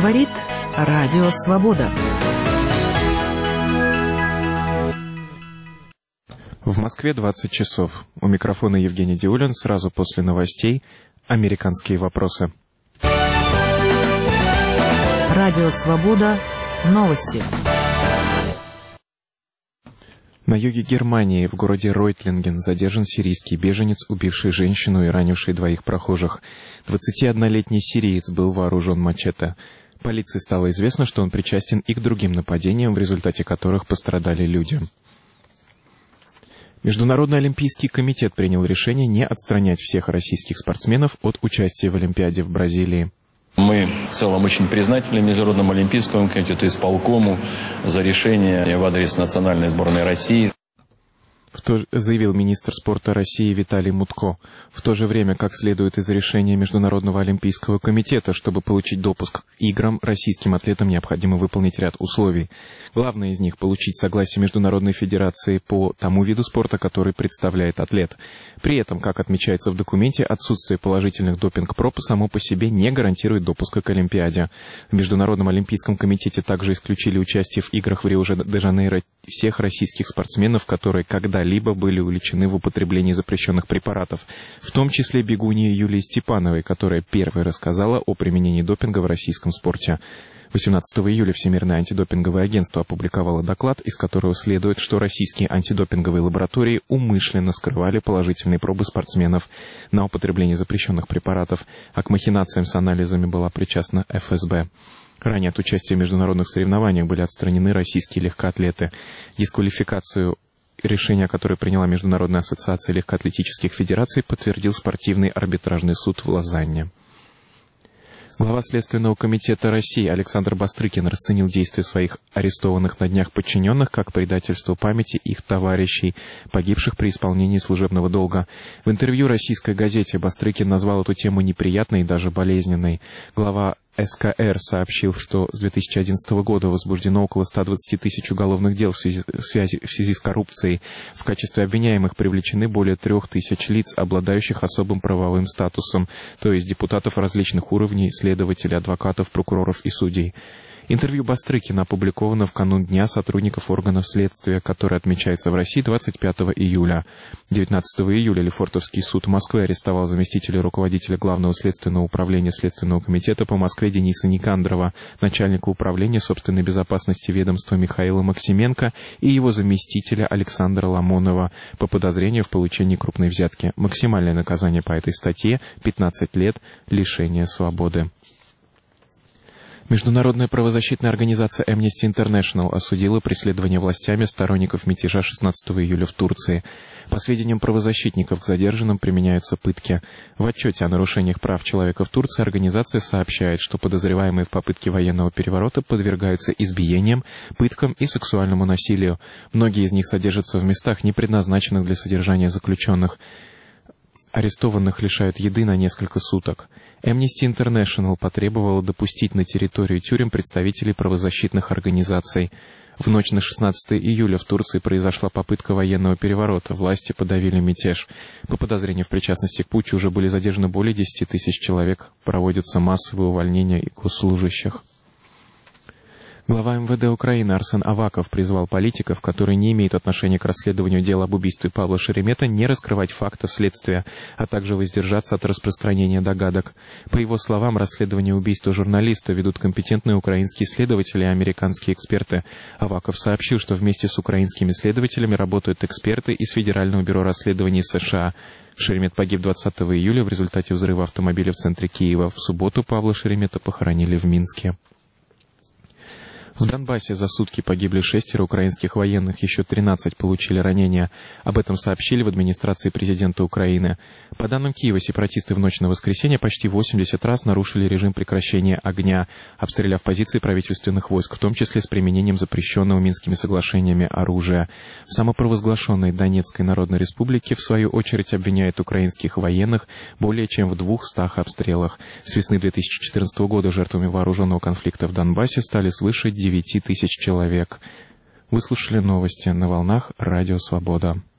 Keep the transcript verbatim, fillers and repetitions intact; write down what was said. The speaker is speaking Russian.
Говорит Радио Свобода. В Москве двадцать часов. У микрофона Евгений Диулин. Сразу после новостей «Американские вопросы». Радио Свобода. Новости. На юге Германии, в городе Ройтлинген, задержан сирийский беженец, убивший женщину и ранивший двоих прохожих. двадцатиоднолетний сириец был вооружен мачете. Полиции стало известно, что он причастен и к другим нападениям, в результате которых пострадали люди. Международный олимпийский комитет принял решение не отстранять всех российских спортсменов от участия в Олимпиаде в Бразилии. Мы в целом очень признательны Международному олимпийскому комитету и исполкому за решение в адрес национальной сборной России. В то, заявил министр спорта России Виталий Мутко. В то же время, как следует из решения Международного олимпийского комитета, чтобы получить допуск к играм, российским атлетам необходимо выполнить ряд условий. Главное из них – получить согласие Международной федерации по тому виду спорта, который представляет атлет. При этом, как отмечается в документе, отсутствие положительных допинг-проб само по себе не гарантирует допуска к Олимпиаде. В Международном олимпийском комитете также исключили участие в играх в Рио-де-Жанейро всех российских спортсменов, которые когда-либо были увлечены в употреблении запрещенных препаратов, в том числе бегуньи Юлии Степановой, которая первой рассказала о применении допинга в российском спорте. восемнадцатого июля Всемирное антидопинговое агентство опубликовало доклад, из которого следует, что российские антидопинговые лаборатории умышленно скрывали положительные пробы спортсменов на употребление запрещенных препаратов, а к махинациям с анализами была причастна эф эс бэ. Ранее от участия в международных соревнованиях были отстранены российские легкоатлеты. Дисквалификацию, решение, которое приняла Международная ассоциация легкоатлетических федераций, подтвердил спортивный арбитражный суд в Лозанне. Глава Следственного комитета России Александр Бастрыкин расценил действия своих арестованных на днях подчиненных как предательство памяти их товарищей, погибших при исполнении служебного долга. В интервью российской газете Бастрыкин назвал эту тему неприятной и даже болезненной. Глава эс ка эр сообщил, что с две тысячи одиннадцатого года возбуждено около ста двадцати тысяч уголовных дел в связи, в, связи, в связи с коррупцией. В качестве обвиняемых привлечены более трех тысяч лиц, обладающих особым правовым статусом, то есть депутатов различных уровней, следователей, адвокатов, прокуроров и судей. Интервью Бастрыкина опубликовано в канун Дня сотрудников органов следствия, который отмечается в России двадцать пятого июля. девятнадцатого июля Лефортовский суд Москвы арестовал заместителя руководителя Главного следственного управления Следственного комитета по Москве Дениса Никандрова, начальника управления собственной безопасности ведомства Михаила Максименко и его заместителя Александра Ламонова по подозрению в получении крупной взятки. Максимальное наказание по этой статье – пятнадцать лет лишения свободы. Международная правозащитная организация Amnesty International осудила преследование властями сторонников мятежа шестнадцатого июля в Турции. По сведениям правозащитников, к задержанным применяются пытки. В отчете о нарушениях прав человека в Турции организация сообщает, что подозреваемые в попытке военного переворота подвергаются избиениям, пыткам и сексуальному насилию. Многие из них содержатся в местах, не предназначенных для содержания заключенных. Арестованных лишают еды на несколько суток. Amnesty International потребовала допустить на территорию тюрем представителей правозащитных организаций. В ночь на шестнадцатое июля в Турции произошла попытка военного переворота. Власти подавили мятеж. По подозрению в причастности к путчу уже были задержаны более десяти тысяч человек. Проводятся массовые увольнения и госслужащих. Глава эм вэ дэ Украины Арсен Аваков призвал политиков, которые не имеют отношения к расследованию дела об убийстве Павла Шеремета, не раскрывать фактов следствия, а также воздержаться от распространения догадок. По его словам, расследование убийства журналиста ведут компетентные украинские следователи и американские эксперты. Аваков сообщил, что вместе с украинскими следователями работают эксперты из Федерального бюро расследований США. Шеремет погиб двадцатого июля в результате взрыва автомобиля в центре Киева. В субботу Павла Шеремета похоронили в Минске. В Донбассе за сутки погибли шестеро украинских военных, еще тринадцать получили ранения. Об этом сообщили в администрации президента Украины. По данным Киева, сепаратисты в ночь на воскресенье почти восемьдесят раз нарушили режим прекращения огня, обстреляв позиции правительственных войск, в том числе с применением запрещенного Минскими соглашениями оружия. В самопровозглашенной Донецкой Народной Республике, в свою очередь, обвиняет украинских военных более чем в двухстах обстрелах. С весны две тысячи четырнадцатого года жертвами вооруженного конфликта в Донбассе стали свыше девяти тысяч человек. Вы слушали новости на волнах Радио Свобода.